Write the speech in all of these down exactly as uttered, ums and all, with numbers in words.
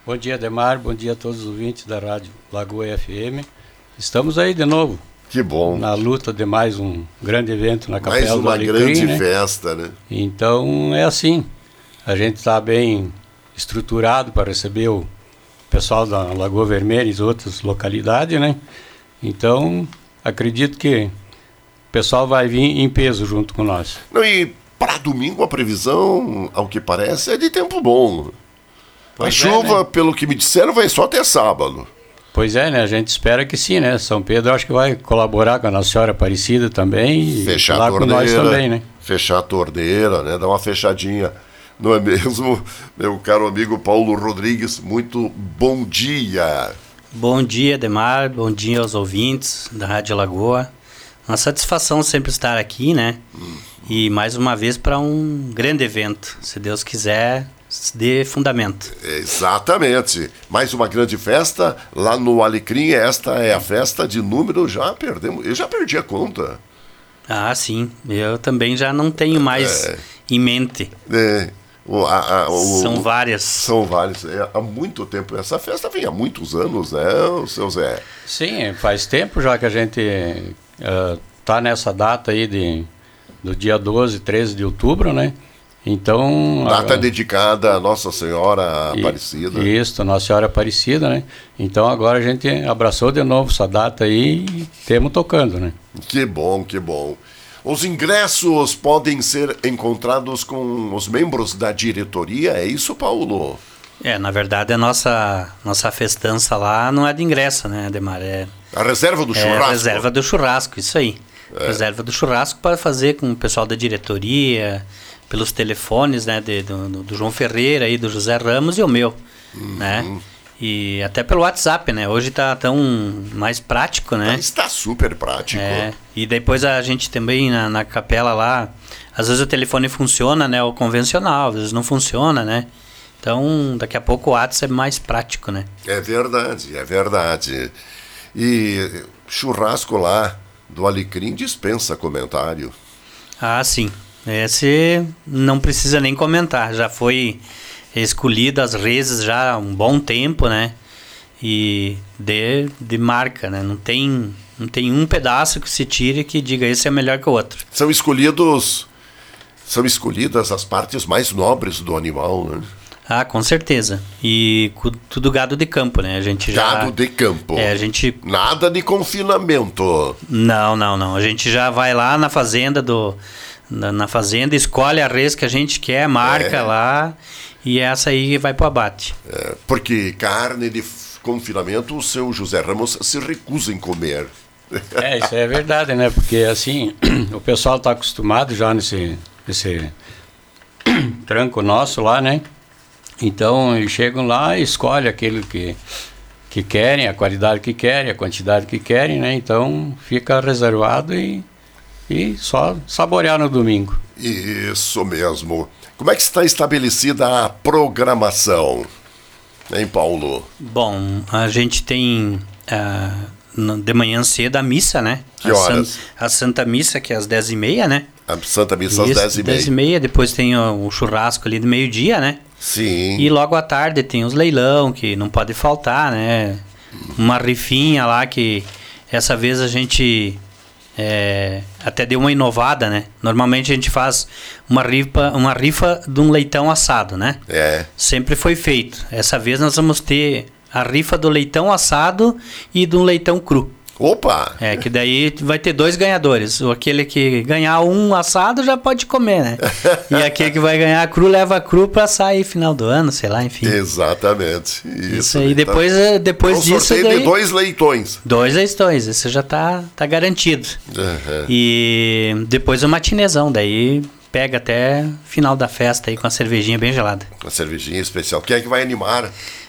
Bom dia, Ademar. Bom dia a todos os ouvintes da Rádio Lagoa F M. Estamos aí de novo. Que bom. Na luta de mais um grande evento na Capela mais do Alecrim. Mais uma grande né? festa, né? Então, é assim. A gente está bem estruturado para receber o pessoal da Lagoa Vermelha e outras localidades, né? Então, acredito que o pessoal vai vir em peso junto com nós. Não, e para domingo a previsão, ao que parece, é de tempo bom. Pois a chuva, é, né? Pelo que me disseram, vai só até sábado. Pois é, né? A gente espera que sim, né? São Pedro acho que vai colaborar com a Nossa Senhora Aparecida também. Fechar e lá a torneira, com nós também, né? Fechar a torneira, né? Dar uma fechadinha. Não é mesmo, meu caro amigo Paulo Rodrigues? Muito bom dia. Bom dia, Ademar. Bom dia aos ouvintes da Rádio Lagoa. Uma satisfação sempre estar aqui, né? Hum. E mais uma vez para um grande evento. Se Deus quiser, dê fundamento. Exatamente. Mais uma grande festa lá no Alecrim. Esta é a festa de número, já perdemos. Eu já perdi a conta. Ah, sim. Eu também já não tenho mais é. em mente. É. O, a, a, o, são várias. São várias. É, há muito tempo. Essa festa vem há muitos anos, né, o seu Zé? Sim, faz tempo já que a gente está uh, nessa data aí de, do dia doze, treze de outubro, né? Então... Data a, dedicada a Nossa Senhora Aparecida. Isso, Nossa Senhora Aparecida, né? Então agora a gente abraçou de novo essa data aí e temos tocando, né? Que bom, que bom. Os ingressos podem ser encontrados com os membros da diretoria, é isso, Paulo? É, na verdade a nossa, nossa festança lá não é de ingresso, né, Ademar? É a reserva do churrasco. É a reserva do churrasco, isso aí. É. Reserva do churrasco para fazer com o pessoal da diretoria, pelos telefones, né, de, do, do João Ferreira e do José Ramos e o meu, uhum. né? E até pelo WhatsApp, né? Hoje tá tão mais prático, né? Está super prático. É. E depois a gente também na, na capela lá, às vezes o telefone funciona, né? O convencional, às vezes não funciona, né? Então, daqui a pouco o WhatsApp é mais prático, né? É verdade, é verdade. E churrasco lá do Alecrim dispensa comentário. Ah, sim. Esse não precisa nem comentar, já foi escolhido as reses já há um bom tempo, né? E de, de marca, né? Não tem, não tem um pedaço que se tire que diga esse é melhor que o outro. São escolhidos, são escolhidas as partes mais nobres do animal, né? Ah, com certeza. E tudo gado de campo, né? A gente já, gado de campo. É, a gente... Nada de confinamento. Não, não, não. A gente já vai lá na fazenda do... Na, na fazenda, escolhe a res que a gente quer, marca é. lá... E essa aí vai pro abate. É, porque carne de confinamento o seu José Ramos se recusa em comer. É, isso é verdade, né? Porque assim, o pessoal está acostumado já nesse, nesse tranco nosso lá, né? Então, eles chegam lá e escolhem aquilo que, que querem, a qualidade que querem, a quantidade que querem, né? Então, fica reservado e, e só saborear no domingo. Isso mesmo. Como é que está estabelecida a programação, hein, Paulo? Bom, a gente tem uh, de manhã cedo a missa, né? Que horas? A, San, a Santa Missa, que é às dez e meia, né? A Santa Missa às dez e meia. dez e meia, depois tem o, o churrasco ali do meio-dia, né? Sim. E logo à tarde tem os leilão, que não pode faltar, né? Uma rifinha lá que essa vez a gente... É, até deu uma inovada, né? Normalmente a gente faz uma rifa, uma rifa de um leitão assado, né? É. Sempre foi feito. Essa vez nós vamos ter a rifa do leitão assado e do leitão cru. Opa! É, que daí vai ter dois ganhadores. O aquele que ganhar um assado já pode comer, né? E aquele que vai ganhar cru leva cru pra sair final do ano, sei lá, enfim. Exatamente. Isso, Isso aí, depois, tá... depois um disso... sorteio daí... de dois leitões. Dois leitões, esse já tá, tá garantido. Uhum. E depois o matinezão, daí pega até final da festa aí com a cervejinha bem gelada. Uma cervejinha especial. Quem é que vai animar?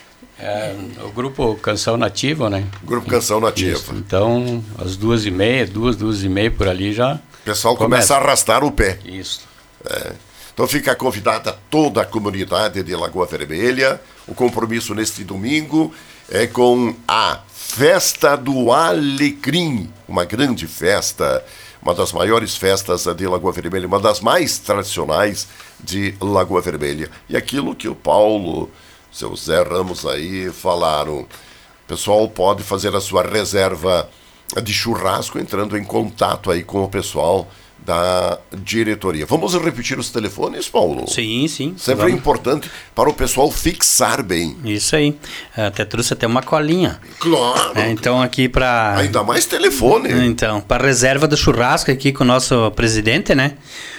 É, o grupo Canção Nativa, né? Grupo Canção Nativa. Isso. Então, às duas e meia, duas, duas e meia por ali já... O pessoal começa, começa a arrastar o pé. Isso. É. Então fica convidada toda a comunidade de Lagoa Vermelha. O compromisso neste domingo é com a Festa do Alecrim, uma grande festa, uma das maiores festas de Lagoa Vermelha, uma das mais tradicionais de Lagoa Vermelha. E aquilo que o Paulo seu Zé Ramos aí falaram. O pessoal pode fazer a sua reserva de churrasco entrando em contato aí com o pessoal da diretoria. Vamos repetir os telefones, Paulo? Sim, sim. Sempre é importante para o pessoal fixar bem. Isso aí. Até trouxe até uma colinha. Claro. É, então aqui para... Ainda mais telefone. Então, para reserva do churrasco aqui com o nosso presidente, né?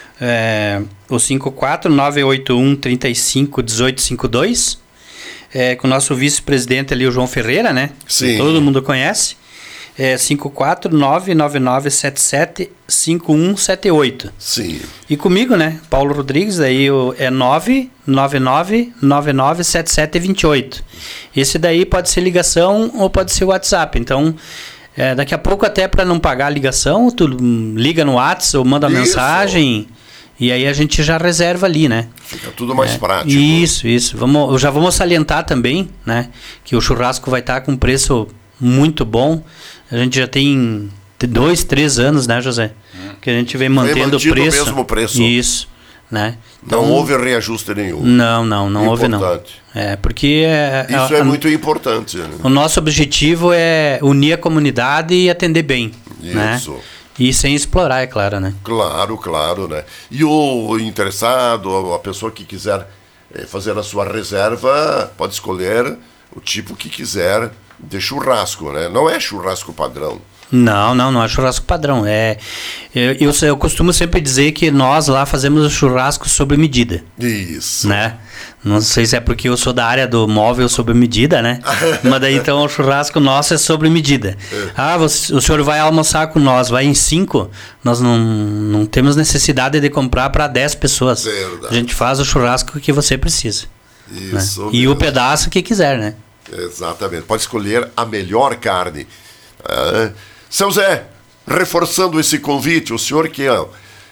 É, o cinco quatro nove oito um, três cinco, um oito cinco dois. É, com o nosso vice-presidente ali, o João Ferreira, né? Sim. Que todo mundo conhece. É cinco quatro nove nove nove sete sete cinco um sete oito. Sim. E comigo, né? Paulo Rodrigues, daí o, é nove nove nove nove nove sete sete dois oito. Esse daí pode ser ligação ou pode ser WhatsApp. Então, é, daqui a pouco, até para não pagar a ligação, tu liga no WhatsApp ou manda uma mensagem e aí a gente já reserva ali, né? Fica tudo mais é, prático. Isso, isso. Vamos, já vamos salientar também, né? Que o churrasco vai estar com preço muito bom. A gente já tem dois, três anos, né, José? Hum. Que a gente vem mantendo o preço. o mesmo preço. Isso, né? Então, não houve reajuste nenhum. Não, não, não houve não. É, porque... É, Isso a, é a, muito importante. Né? O nosso objetivo é unir a comunidade e atender bem. Isso. Né? E sem explorar, é claro, né? Claro, claro, né? E o interessado, a pessoa que quiser fazer a sua reserva, pode escolher o tipo que quiser de churrasco, né? Não é churrasco padrão. Não, não, não é churrasco padrão. É, eu, eu, eu costumo sempre dizer que nós lá fazemos o churrasco sob medida. Isso. Né? Não sei se é porque eu sou da área do móvel sob medida, né? Mas daí então o churrasco nosso é sob medida. É. Ah, você, o senhor vai almoçar com nós, vai em cinco, nós não, não temos necessidade de comprar para dez pessoas. Verdade. A gente faz o churrasco que você precisa. Isso. Né? E o pedaço que quiser, né? Exatamente. Pode escolher a melhor carne. Ah, seu Zé, reforçando esse convite, o senhor que é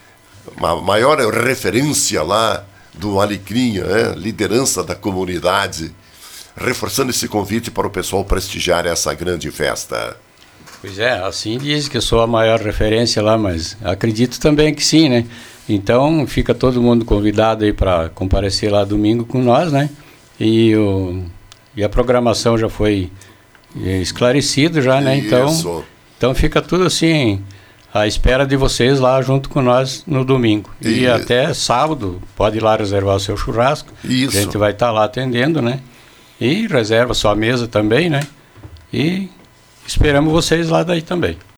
a maior referência lá do Alecrim, né? Liderança da comunidade, reforçando esse convite para o pessoal prestigiar essa grande festa. Pois é, assim diz que eu sou a maior referência lá, mas acredito também que sim, né? Então fica todo mundo convidado aí para comparecer lá domingo com nós, né? E, o, e a programação já foi esclarecido já, né? Então, então fica tudo assim à espera de vocês lá junto com nós no domingo. E, e até sábado pode ir lá reservar o seu churrasco. Isso. A gente vai estar tá lá atendendo, né? E reserva sua mesa também, né? E esperamos vocês lá daí também.